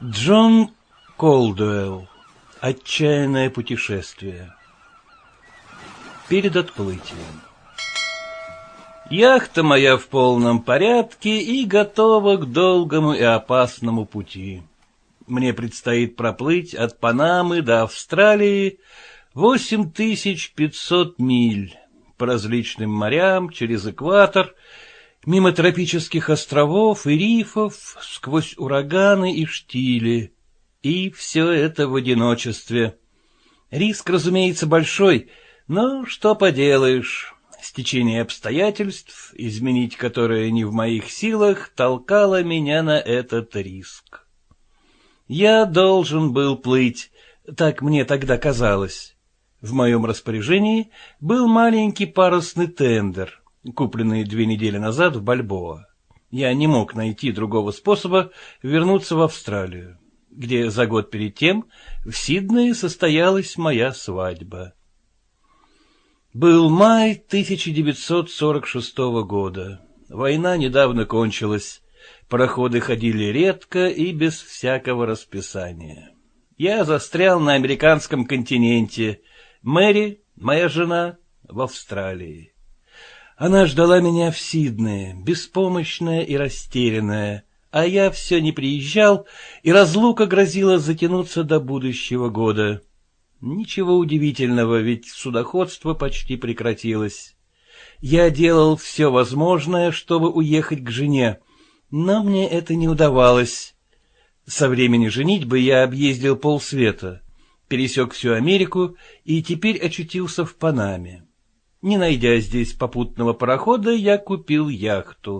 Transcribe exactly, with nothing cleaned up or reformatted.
Джон Колдуэлл. Отчаянное путешествие. Перед отплытием. Яхта моя в полном порядке и готова к долгому и опасному пути. Мне предстоит проплыть от Панамы до Австралии восемь тысяч пятьсот миль по различным морям, через экватор, мимо тропических островов и рифов, сквозь ураганы и штили. И все это в одиночестве. Риск, разумеется, большой, но что поделаешь, стечение обстоятельств, изменить которое не в моих силах, толкало меня на этот риск. Я должен был плыть, так мне тогда казалось. В моем распоряжении был маленький парусный тендер, купленный две недели назад в Бальбоа. Я не мог найти другого способа вернуться в Австралию, где за год перед тем в Сиднее состоялась моя свадьба. Был май тысяча девятьсот сорок шестого года. Война недавно кончилась. Пароходы ходили редко и без всякого расписания. Я застрял на американском континенте. Мэри, моя жена, в Австралии. Она ждала меня в Сиднее, беспомощная и растерянная, а я все не приезжал, и разлука грозила затянуться до будущего года. Ничего удивительного, ведь судоходство почти прекратилось. Я делал все возможное, чтобы уехать к жене, но мне это не удавалось. Со времени женитьбы я объездил полсвета, пересек всю Америку и теперь очутился в Панаме. Не найдя здесь попутного парохода, я купил яхту.